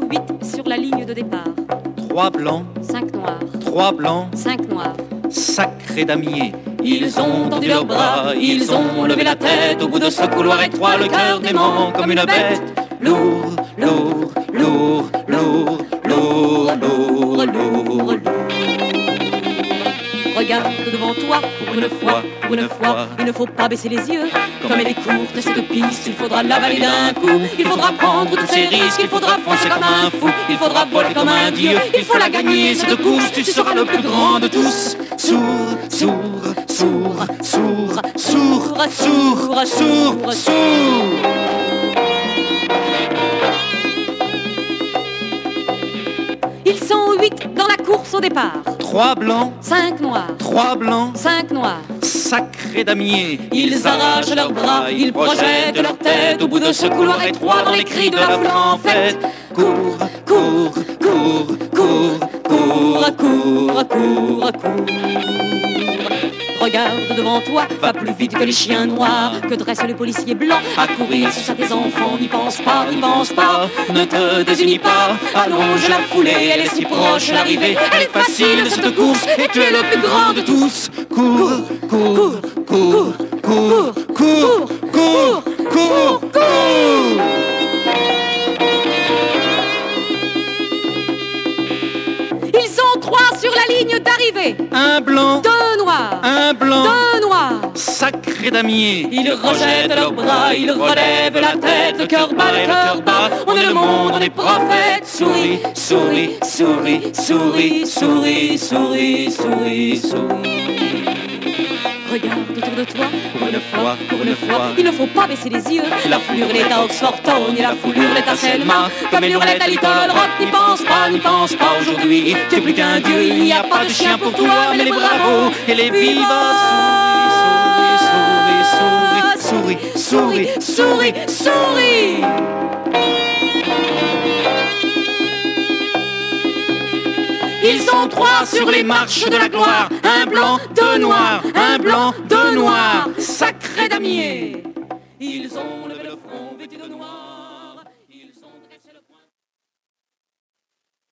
8 sur la ligne de départ. 3 blancs, 5 noirs, 3 blancs, 5 noirs. sacrés damiers. Ils ont tendu leurs bras, ils ont levé la tête. Au bout de ce couloir étroit, le cœur dément comme une bête. Lourd, lourd, lourd, lourd, lourd, lourd, lourd, lourd. Regarde devant toi, pour une fois, il ne faut pas baisser les yeux. Comme elle est courte cette piste, il faudra l'avaler d'un coup. Il faudra prendre tous ces risques, il faudra foncer comme un fou. Il faudra voler comme un dieu, il faut la gagner cette course. Tu seras le plus grand de tous. Sourd, sourd, sourd, sourd, sourd, sourd, sourd, sourd. Ils sont 8 dans la course au départ. 3 blancs, 5 noirs, 3 blancs, 5 noirs. sacrés damiers. Ils arrachent leurs bras, ils projettent leur tête. Au bout de ce couloir étroit, dans les cris de la foule en fête. Cours, cours, cours, cours, cours, cours, cours, cours. Regarde devant toi, va plus vite que les chiens noirs que dressent les policiers blancs. À courir sur ça tes enfants, n'y pense pas, n'y pense pas. Ne te désunis pas, allonge la foulée. Elle est si proche l'arrivée, elle est facile cette course. Et tu es le plus grand de tous. Cours, cours, cours, cours, cours, cours, cours, cours. Ils sont 3 sur la ligne d'arrivée. Un blanc, 2 noirs, un blanc, 2 noirs. sacrés damiers. Ils rejettent leurs bras, ils relèvent la tête. Le cœur bat, le cœur bat. On est le monde, on est prophètes. Souris, souris, souris, souris, souris, souris, souris, souris. Regarde autour de toi, pour une fois, il ne faut pas baisser les yeux. La foule hurlait à Oxford Town et la foule hurlait à Selma. Comme elle hurlait à Little Rock, n'y pense pas aujourd'hui. Tu es plus qu'un dieu, il n'y a pas de chien pour toi, mais les bravos Et les vivas. Souris, souris, souris, souris, souris, souris. Ils sont 3 sur les marches de la gloire. Un blanc, 2 noirs, un blanc, 2 noirs. Sacrés damiers. Ils ont levé le front vêtus de noir.